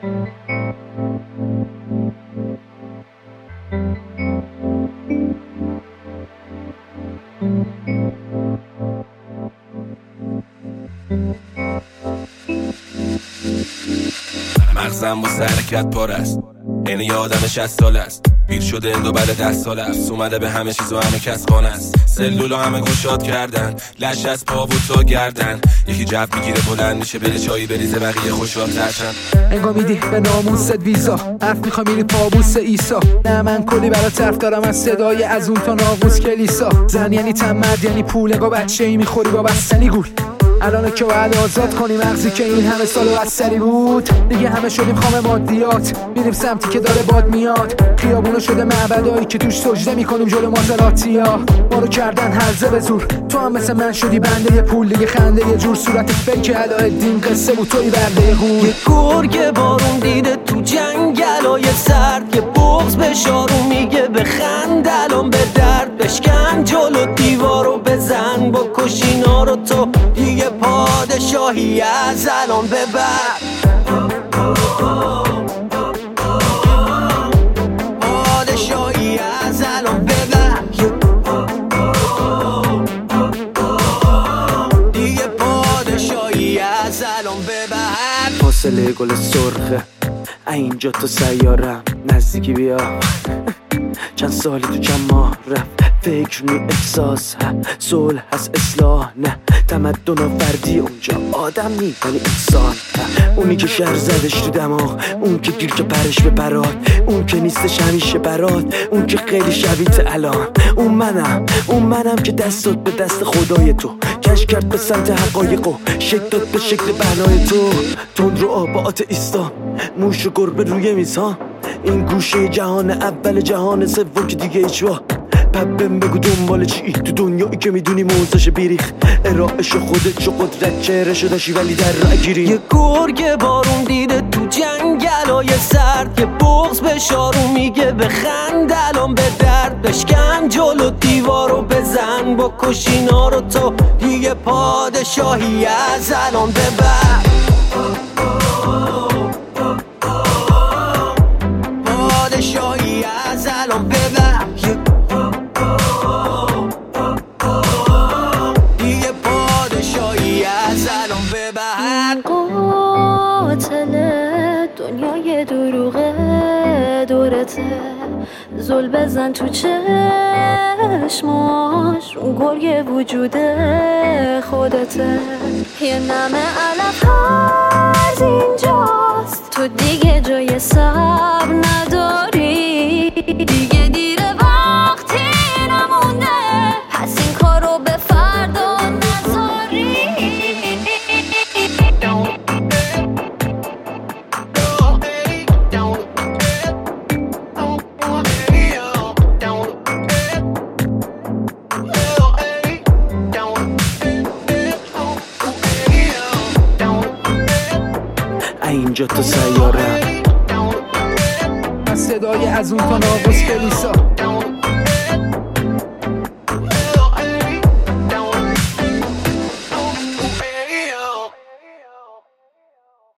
مغزم با حرکت پر است، این یه آدم 60 ساله است، پیر شده اندو بعد 10 ساله است، اومده به همه چیز و همه کس خانه است، سلولو همه گشاد کردن، لش از پا و تا گردن، یکی جو میگیره بلند میشه بره چایی بریزه بقیه خوشحال ترشن. انگار میدی به ناموست ویزا، حرف میخوای میری پابوس ایسا، نه من کلی برا طرف دارم از صدای از اون تا ناقوس کلیسا، زن یعنی تن، مرد یعنی پول، نگاه بچه ای میخوری با بستنی گول، الان که باید آزاد کنیم مغزی که این همه سالو از سری بود، دیگه همه شدیم خام مادیات، میریم سمتی که داره باد میاد، خیابونو شده معبدایی که توش سجده میکنیم جلو مازراتیا، ما رو کردن هرزه به زور، تو هم مثل من شدی بنده یه پول، دیگه خنده یه جور، صورت فیک علاءالدین قصه بود توی برده هور، یه گرگ بارون دیده تو جنگلای سرد، یه بغض به شارون میگه بخند الان به درد، بشکن جلو دیوارو بزن بکش اینا رو، تو دیگه پادشاهی از الان به بعد، پادشاهی از الان به بعد، دیگه پادشاهی از الان به بعد. فاصله گل سرخه اینجا تو سیارم نزدیکی بیا، چند سالی تو چند ماه رفت، فکر نی احساس صلح هست اصلاح نه، تمدن و فردی اونجا آدم نی ولی انسان، اونی که شهر زدش تو دماغ، اون که گیر که پرش به پرات، اون که نیستش همیشه برات، اون که خیلی شبیت الان، اون منم که دستات به دست خدای تو کش کرد به سمت حقایق و شکل داد به شکل بنای تو، تند رو آبات ایستا موش و گربه روی میزان، این گوشه جهان اول جهان سوم که دیگه ایچوا، پبم بگو دنبال چی تو دنیایی که میدونی موزش بیریخ، ارائهش خودت چو قدرت چهرهش داشتی ولی در راه گیری، یه گرگ بارون دیده تو جنگلای سرد، یه بغض به شارون میگه بخند الان به درد، بشکن جلو دیوارو بزن بکش اینا رو، تو دیگه پادشاهی از الان به بعد، پادشاهی از الان به بعد، دیگه پادشاهی از الان به بعد. قاتل دنیای دروغه دورته، زل بزن تو چشماش، اون گرگ وجود خودته، یه نمه علف هرز اینجاست، تو دیگه جای صبر نداری، دیگه دیره وقتی نمونده، پس این کارو به فردا نذاری. اینجا تو سیاره صدای از اون تا ناقوس کلیسا،